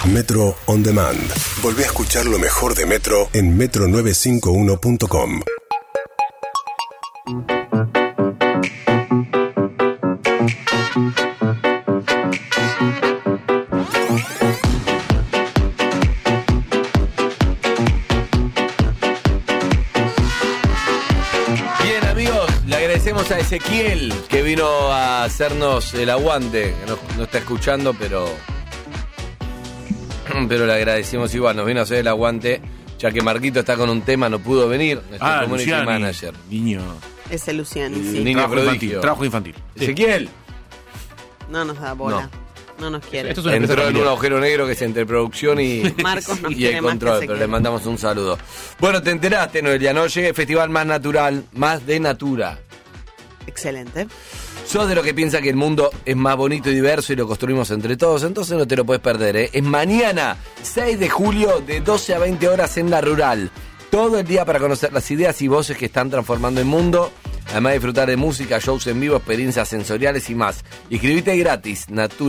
Metro On Demand. Volví a escuchar lo mejor de Metro en metro951.com. Bien, amigos, le agradecemos a Ezequiel que vino a hacernos el aguante, que no está escuchando, pero le agradecemos igual, nos vino a hacer el aguante, ya que Marquito está con un tema, no pudo venir, nuestro community Luciani, manager. Niño. Ese Luciani, sí. Niño prodigio. Trabajo infantil. Ezequiel No nos da bola. No nos quiere. Esto es una entró empresa en un familiar. agujero negro que es entre producción y, Marcos nos y quiere el más control, que pero le Ezequiel. mandamos un saludo. Bueno, te enteraste, Noelia, ¿no? Llega el festival más natural, más de natura. Excelente. Sos de lo que piensa que el mundo es más bonito y diverso y lo construimos entre todos, entonces no te lo puedes perder, ¿eh? Es mañana, 6 de julio, de 12 a 20 horas en La Rural. Todo el día para conocer las ideas y voces que están transformando el mundo. Además de disfrutar de música, shows en vivo, experiencias sensoriales y más. Inscribite gratis,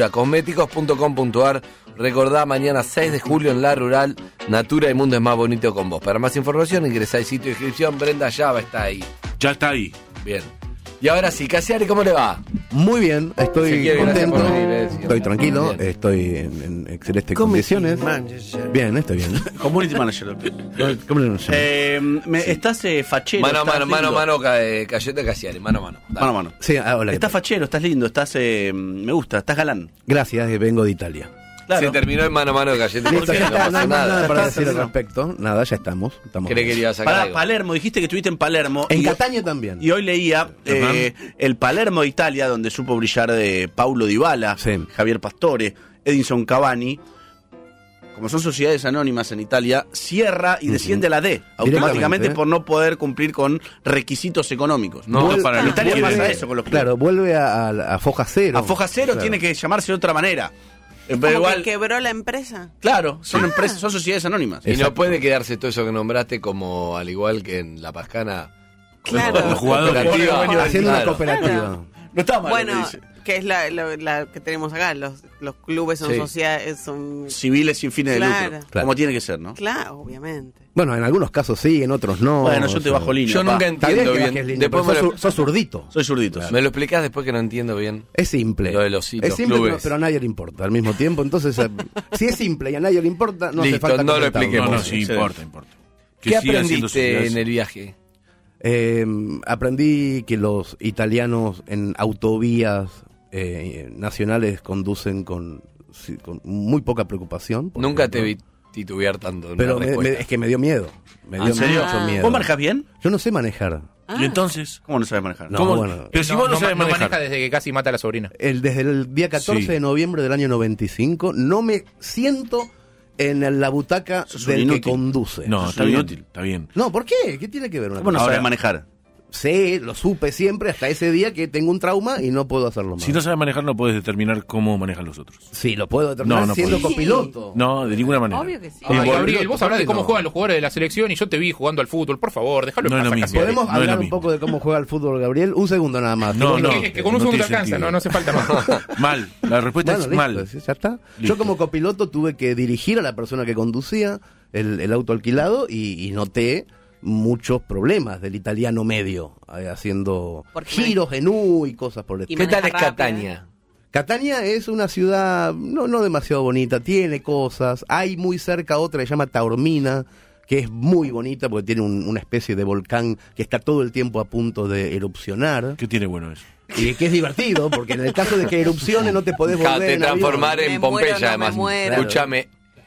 naturacosméticos.com.ar. Recordá, mañana 6 de julio en La Rural, Natura, el mundo es más bonito con vos. Para más información ingresá al sitio de inscripción, Brenda Llava está ahí. Ya está ahí. Bien. Y ahora sí, Casiari, ¿cómo le va? Muy bien, estoy Ezequiel, gracias contento, por venir, estoy tranquilo, Bien. estoy en excelentes condiciones. Bien, estoy bien. Community manager. ¿Cómo le llamo? Estás fachero. Mano a estás mano, mano a lindo. mano, Cayete Casiari, mano a mano. Dale. Mano a mano. Sí, hola. ¿qué Estás tal? fachero, estás lindo, estás. Me gusta, estás galán. Gracias, vengo de Italia. Claro. Se terminó el mano a mano de Cayete. Listo, ya No está, no pasa hay más nada nada. para Está decir al terminado. respecto. Nada, ya estamos. ¿Cree que le iba a sacar Para algo? Palermo, dijiste que estuviste en Palermo. En y- Catania también. Y hoy leía el Palermo de Italia, donde supo brillar de Paulo Dybala, Sí. Javier Pastore, Edinson Cavani. Como son sociedades anónimas en Italia, cierra y desciende a la D automáticamente Directamente. por no poder cumplir con requisitos económicos. No, Vuelve- para en Italia vuelve- pasa eso con los clubes. Claro, vuelve a foja cero. A Foja Cero Claro. tiene que llamarse de otra manera. Pero Como igual, que quebró la empresa. claro, son empresas, son sociedades anónimas. Y no Exacto. puede quedarse todo eso que nombraste como al igual que en La Pascana. Claro. Los jugadores. Cooperativa. Haciendo una Claro. cooperativa. Claro. No está mal. Bueno, lo que dice. que es la que tenemos acá. Los clubes son Sí. sociedades, son... Civiles sin fines de Claro. lucro. Claro. Como tiene que ser, ¿no? Claro, obviamente. Bueno, en algunos casos sí, en otros no. Bueno, yo o te sea, bajo línea. Yo pa. nunca Está bien entiendo que bien. bajes línea, Después pero me lo, sos zurdito. Soy zurdito. me lo explicás después que no entiendo bien. Es simple. Lo de los hitos, es simple, clubes. pero a nadie le importa al mismo tiempo. Entonces, si es simple y a nadie le importa, no Listo, hace falta no lo comentarlo. expliquemos. No, no, sí, Sí. importa. Que ¿Qué siga haciendo aprendiste sociedades. en el viaje? Aprendí que los italianos en autovías nacionales conducen con muy poca preocupación. por Nunca ejemplo. te vi titubear tanto en Pero una respuesta. es que me dio miedo. Me dio ¿En serio? mucho miedo. ¿Vos manejas bien? Yo no sé manejar. Y entonces. ¿Cómo no sabes manejar? No, ¿Cómo? bueno. Pero si vos no sabes manejar. maneja desde que casi mata a la sobrina. Desde el día 14 Sí. de noviembre del año 95 no me siento en la butaca Sos un del que inútil. conduce. No, Sos está un bien. inútil. Está bien. No, ¿por qué? ¿Qué tiene que ver una ¿Cómo no cosa? sabes manejar? Sé, lo supe siempre hasta ese día que tengo un trauma y no puedo hacerlo más. Si no sabes manejar, no puedes determinar cómo manejan los otros. Sí, lo puedo determinar No, no siendo podés. copiloto. No, de ninguna manera. Obvio que sí. Ay, Ay, Gabriel, vos ¿por hablás qué de cómo no? juegan los jugadores de la selección y yo te vi jugando al fútbol. Por favor, déjalo No en es lo paz a mismo. Casiari. ¿Podemos No es hablar lo un mismo. poco de cómo juega el fútbol, Gabriel? Un segundo nada más. No, Digo, no. Es que con un no segundo tiene alcanza, sentido. no hace falta más. Mal. La respuesta Bueno, es listo, mal. sí, ya está. Listo. Yo como copiloto tuve que dirigir a la persona que conducía el auto alquilado y noté muchos problemas del italiano medio, haciendo Porque giros en U y cosas por el Y estilo. ¿Qué tal es maneja rápido, Catania? Catania es una ciudad no demasiado bonita, tiene cosas. Hay muy cerca otra que se llama Taormina, que es muy bonita porque tiene una especie de volcán que está todo el tiempo a punto de erupcionar. ¿Qué tiene bueno eso? Y que es divertido, porque en el caso de que erupcione no te podés Claro, volver te en avión. transformar Me en muero, Pompeya, no me además. muero. Escúchame,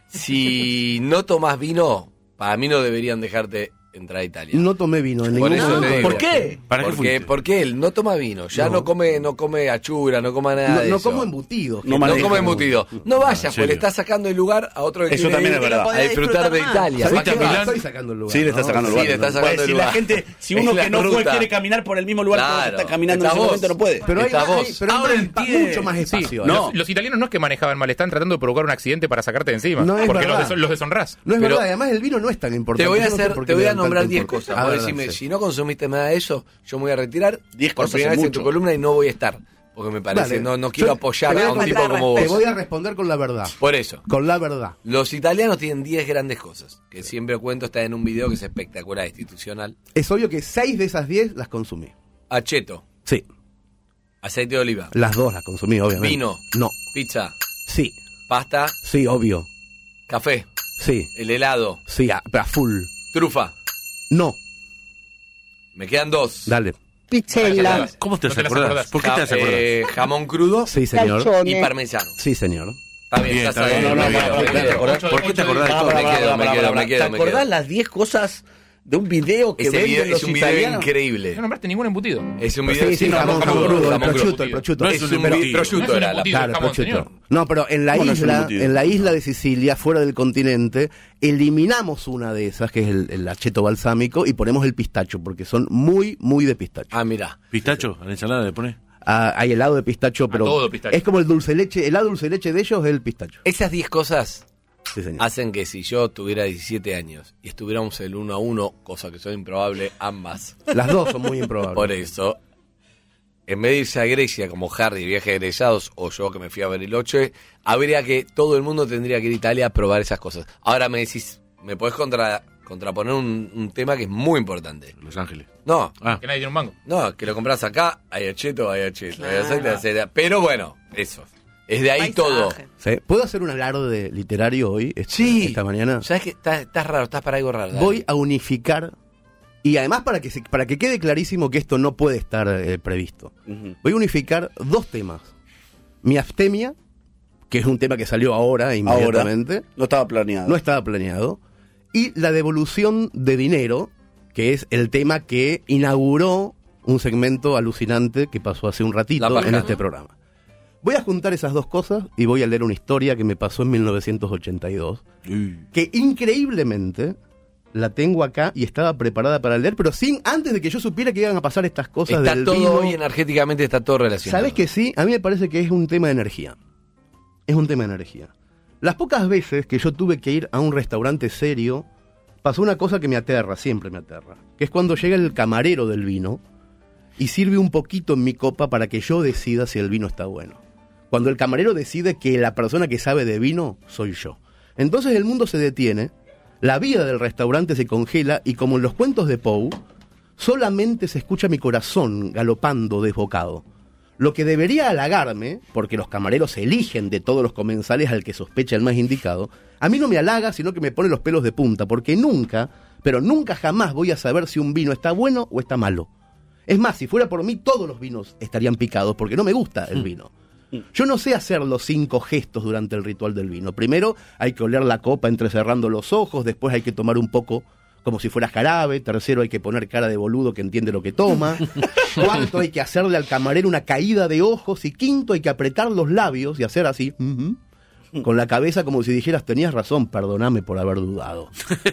si no tomás vino, para mí no deberían dejarte entrar a Italia. No tomé vino en Por ningún eso te momento. digo. ¿Por qué? ¿Para qué fuiste? Porque él no toma vino, ya No. no come achura, no come nada de No eso. como embutidos. No que maneja. No come embutido. No vayas, ¿En porque serio? le estás sacando el lugar a otro que Eso quiere también ir es verdad. a disfrutar de más. Italia. ¿Sabés ¿Fuiste a qué? Milán? Estoy sacando el lugar. Sí, le está sacando el Sí, lugar. le está sacando Pues el si lugar. la gente, si Es uno la que no fue ruta. quiere caminar por el mismo lugar que vos Claro. está caminando en Está ese vos. momento, no puede. Pero hay, Está vos. pero hay Ahora entiende. mucho más Sí, espacio. No. los italianos no es que manejaban mal, están tratando de provocar un accidente para sacarte de encima. No es porque verdad. los deshonrás. No es Pero- verdad, además el vino no es tan importante. Te voy a Yo no sé hacer, por qué te voy le a dan nombrar tanta 10 importancia. cosas. A Vos ver, decime, sí. si no consumiste nada de eso, yo me voy a retirar 10 por cosas primera es vez en tu mucho. columna y no voy a estar. porque me parece, Dale. no quiero Yo apoyar te voy a un a tipo como Te vos. voy a responder con la verdad. Por eso. Con la verdad. Los italianos tienen 10 grandes cosas, que siempre cuento, está en un video que es espectacular, institucional. Es obvio que 6 de esas 10 las consumí. Acheto, Sí, aceite de oliva, las 2 las consumí, obviamente. Vino. No. pizza, Sí, pasta, sí, obvio. café, Sí, el helado, sí, a full. trufa. No, Me quedan 2. dale. Pizzella, ¿Cómo te No te las acordás? acordás. ¿Por qué te las acordás? Jamón crudo Sí, señor. y calzone, parmesano. Sí, señor. Está bien, Bien, ya está sabes. bien. me No, quedo, no, me no, quedo. ¿Por qué te acordás de todo? Me quedo. ¿Te acordás las 10 cosas de un video que Ese video venden los es un video italianos? increíble. No nombraste ningún embutido. Es un video Sí, jamón crudo, el prosciutto, el prosciutto. No Es un embutido. prosciutto No es un era la embutido. Claro, el jamón, prosciutto. señor. No, pero en la ¿Cómo no es un isla, embutido? en la isla de Sicilia, fuera del continente, eliminamos una de esas, que es el acheto balsámico, y ponemos el pistacho, porque son muy, muy de pistacho. Ah, mirá. ¿Pistacho? ¿A la ensalada le pones? Hay helado de pistacho, pero todo pistacho. es como el dulce leche, el helado dulce leche de ellos es el pistacho. Esas 10 cosas Sí, señor. hacen que si yo tuviera 17 años y estuviéramos el 1-1, cosa que son improbable, ambas. Las dos son muy improbables. Por eso, en vez de irse a Grecia como Harry, viaje de egresados, o yo que me fui a Bariloche, habría que, todo el mundo tendría que ir a Italia a probar esas cosas. Ahora me decís, ¿me podés contraponer un tema que es muy importante? Los Ángeles. No, Ah, Que nadie tiene un mango. no, que lo compras acá, hay acheto, hay aceite, aceite. Pero bueno, eso. Es de ahí todo. Paisaje. ¿Sí? ¿Puedo hacer un alarde literario hoy, esta mañana? ¿Sabes que estás raro? Estás para algo raro. dale. Voy a unificar, y además para que quede clarísimo que esto no puede estar previsto, Ujú. voy a unificar 2 temas. Mi abstemia, que es un tema que salió ahora inmediatamente, No estaba planeado. no estaba planeado, y la devolución de dinero, que es el tema que inauguró un segmento alucinante que pasó hace un ratito La paja, en ¿no? este programa. Voy a juntar esas 2 cosas y voy a leer una historia que me pasó en 1982, que increíblemente la tengo acá y estaba preparada para leer, pero antes de que yo supiera que iban a pasar estas cosas Está del todo vino. hoy energéticamente, está todo relacionado. ¿Sabes que sí? A mí me parece que es un tema de energía. Es un tema de energía. Las pocas veces que yo tuve que ir a un restaurante serio, pasó una cosa que me aterra, siempre me aterra, que es cuando llega el camarero del vino y sirve un poquito en mi copa para que yo decida si el vino está bueno. Cuando el camarero decide que la persona que sabe de vino soy yo. Entonces el mundo se detiene, la vida del restaurante se congela y como en los cuentos de Poe, solamente se escucha mi corazón galopando desbocado. Lo que debería halagarme, porque los camareros eligen de todos los comensales al que sospecha el más indicado, a mí no me halaga, sino que me pone los pelos de punta, porque nunca, pero nunca jamás voy a saber si un vino está bueno o está malo. Es más, si fuera por mí, todos los vinos estarían picados, porque no me gusta el vino. Yo no sé hacer los 5 gestos durante el ritual del vino. Primero hay que oler la copa entrecerrando los ojos, después hay que tomar un poco como si fuera jarabe, tercero hay que poner cara de boludo que entiende lo que toma, cuarto hay que hacerle al camarero una caída de ojos y quinto hay que apretar los labios y hacer así, con la cabeza como si dijeras tenías razón, perdóname por haber dudado.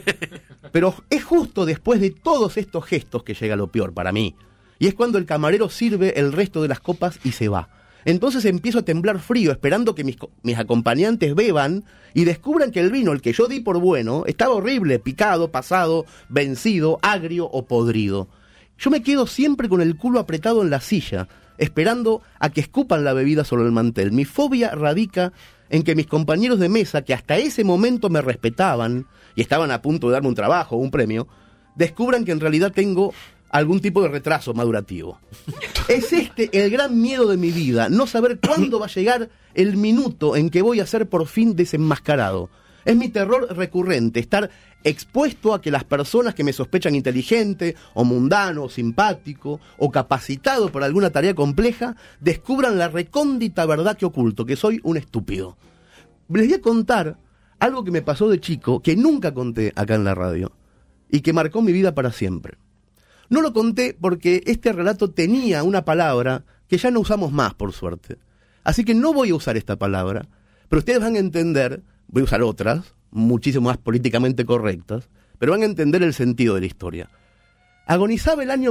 Pero es justo después de todos estos gestos que llega lo peor para mí, y es cuando el camarero sirve el resto de las copas y se va. Entonces empiezo a temblar frío, esperando que mis acompañantes beban y descubran que el vino, el que yo di por bueno, estaba horrible, picado, pasado, vencido, agrio o podrido. Yo me quedo siempre con el culo apretado en la silla, esperando a que escupan la bebida sobre el mantel. Mi fobia radica en que mis compañeros de mesa, que hasta ese momento me respetaban y estaban a punto de darme un trabajo o un premio, descubran que en realidad tengo algún tipo de retraso madurativo. Es este el gran miedo de mi vida, no saber cuándo va a llegar el minuto en que voy a ser por fin desenmascarado. Es mi terror recurrente, estar expuesto a que las personas que me sospechan inteligente, o mundano, o simpático, o capacitado para alguna tarea compleja, descubran la recóndita verdad que oculto, que soy un estúpido. Les voy a contar algo que me pasó de chico, que nunca conté acá en la radio, y que marcó mi vida para siempre. No lo conté porque este relato tenía una palabra que ya no usamos más, por suerte. Así que no voy a usar esta palabra, pero ustedes van a entender, voy a usar otras, muchísimo más políticamente correctas, pero van a entender el sentido de la historia. Agonizaba el año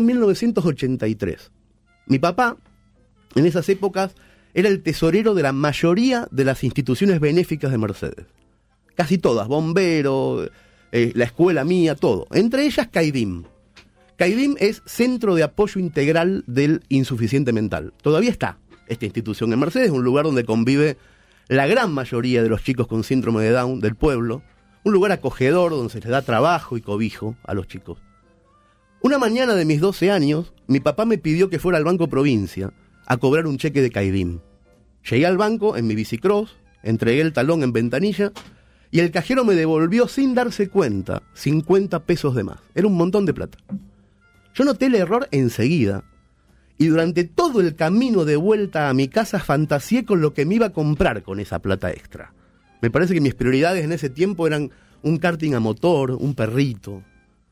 1983. Mi papá, en esas épocas, era el tesorero de la mayoría de las instituciones benéficas de Mercedes. Casi todas, bombero, la escuela mía, todo. Entre ellas, CAIDIM. CAIDIM es Centro de Apoyo Integral del Insuficiente Mental. Todavía está. esta institución en Mercedes, un lugar donde convive la gran mayoría de los chicos con síndrome de Down del pueblo, un lugar acogedor donde se les da trabajo y cobijo a los chicos. Una mañana de mis 12 años, mi papá me pidió que fuera al Banco Provincia a cobrar un cheque de Caidim. Llegué al banco en mi bicicross, entregué el talón en ventanilla y el cajero me devolvió sin darse cuenta 50 pesos de más. Era un montón de plata. Yo noté el error enseguida y durante todo el camino de vuelta a mi casa fantaseé con lo que me iba a comprar con esa plata extra. Me parece que mis prioridades en ese tiempo eran un karting a motor, un perrito.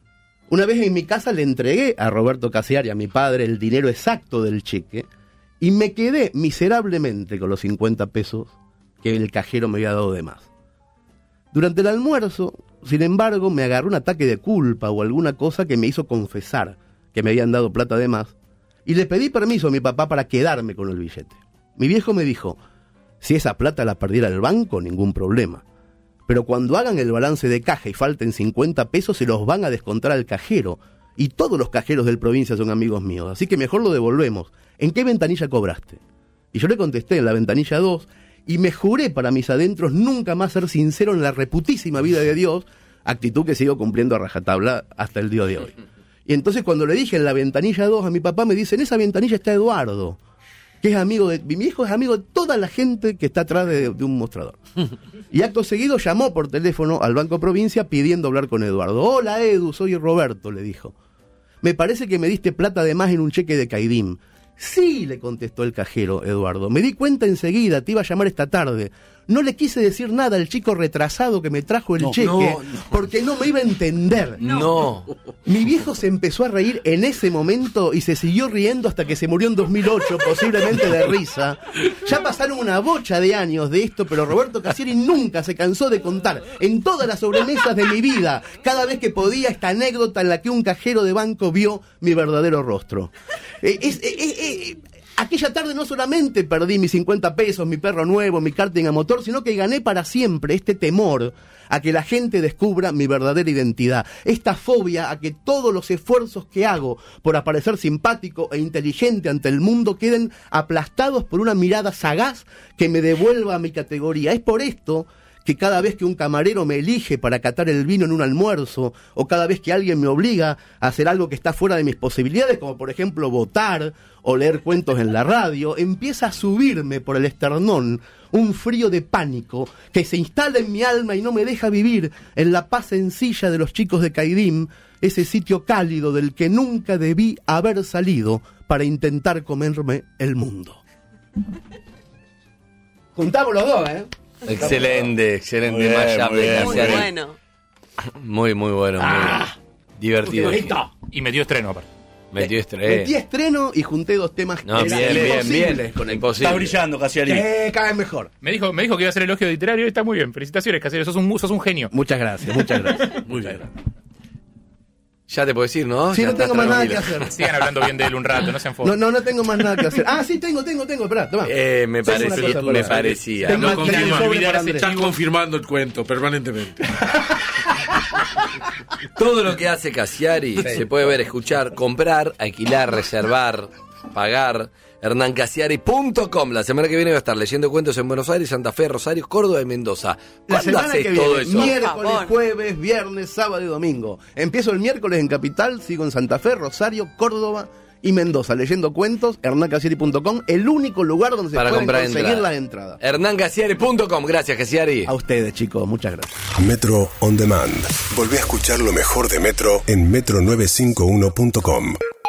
Una vez en mi casa le entregué a Roberto Casiari, a mi padre, el dinero exacto del cheque y me quedé miserablemente con los 50 pesos que el cajero me había dado de más. Durante el almuerzo, sin embargo, me agarró un ataque de culpa o alguna cosa que me hizo confesar que me habían dado plata de más y le pedí permiso a mi papá para quedarme con el billete. Mi viejo me dijo, si esa plata la perdiera el banco, ningún problema. Pero cuando hagan el balance de caja y falten 50 pesos, se los van a descontar al cajero. Y todos los cajeros del provincia son amigos míos, así que mejor lo devolvemos. ¿En qué ventanilla cobraste? Y yo le contesté, en la ventanilla 2, y me juré para mis adentros nunca más ser sincero en la reputísima vida de Dios, actitud que sigo cumpliendo a rajatabla hasta el día de hoy. Y entonces cuando le dije en la ventanilla 2 a mi papá, me dice, en esa ventanilla está Eduardo, que es amigo de... Mi hijo es amigo de toda la gente que está atrás de un mostrador. Y acto seguido llamó por teléfono al Banco Provincia pidiendo hablar con Eduardo. Hola Edu, soy Roberto, le dijo. Me parece que me diste plata de más en un cheque de Caidim. Sí, le contestó el cajero, Eduardo. Me di cuenta enseguida, te iba a llamar esta tarde. No le quise decir nada al chico retrasado que me trajo el cheque, porque no me iba a entender. No. Mi viejo se empezó a reír en ese momento y se siguió riendo hasta que se murió en 2008, posiblemente de risa. Ya pasaron una bocha de años de esto, pero Roberto Casiari nunca se cansó de contar en todas las sobremesas de mi vida, cada vez que podía, esta anécdota en la que un cajero de banco vio mi verdadero rostro. Aquella tarde no solamente perdí mis 50 pesos, mi perro nuevo, mi karting a motor, sino que gané para siempre este temor a que la gente descubra mi verdadera identidad. Esta fobia a que todos los esfuerzos que hago por aparecer simpático e inteligente ante el mundo queden aplastados por una mirada sagaz que me devuelva a mi categoría. Es por esto que cada vez que un camarero me elige para catar el vino en un almuerzo, o cada vez que alguien me obliga a hacer algo que está fuera de mis posibilidades, como por ejemplo votar o leer cuentos en la radio, empieza a subirme por el esternón un frío de pánico que se instala en mi alma y no me deja vivir en la paz sencilla de los chicos de Caidim, ese sitio cálido del que nunca debí haber salido para intentar comerme el mundo. Juntamos los dos, ¿eh? Excelente, excelente. Muy bien, mashup muy de bien. Muy Casiari. bueno. Muy bueno, muy divertido. Y metió estreno, aparte. Metió Metí estreno y junté dos temas No, que eran bien, imposibles bien. con el- Imposible. Está brillando, Casiari. Cada vez mejor. Me dijo que iba a hacer elogio literario y está muy bien. Felicitaciones, Casiari, sos un genio. Muchas gracias, muchas gracias. Muy bien. Ya te puedes ir, ¿no? Sí, Ya no estás tengo más nada que tranquilo. hacer. Sigan hablando bien de él un rato, no sean focos. No tengo más nada que hacer. Ah, sí, tengo, esperá, toma. Me Tengo una parecía, cosa para me hacer. parecía. Tengo Lo más confirma. sobre Olvidar para ese Andrés. Están confirmando el cuento permanentemente. Todo lo que hace Casiari se puede ver, escuchar, comprar, alquilar, reservar, pagar. HernanCasiari.com. La semana que viene va a estar leyendo cuentos en Buenos Aires, Santa Fe, Rosario, Córdoba y Mendoza. La ¿Cuándo semana haces que todo viene, eso? miércoles, Por favor. jueves, viernes, sábado y domingo. Empiezo el miércoles en Capital, sigo en Santa Fe, Rosario, Córdoba y Mendoza, leyendo cuentos, HernanCasiari.com, el único lugar donde se Para pueden comprar conseguir entradas. las entradas. HernanCasiari.com. Gracias, Casiari. A ustedes, chicos, muchas gracias. Metro On Demand. Volvé a escuchar lo mejor de Metro en metro951.com.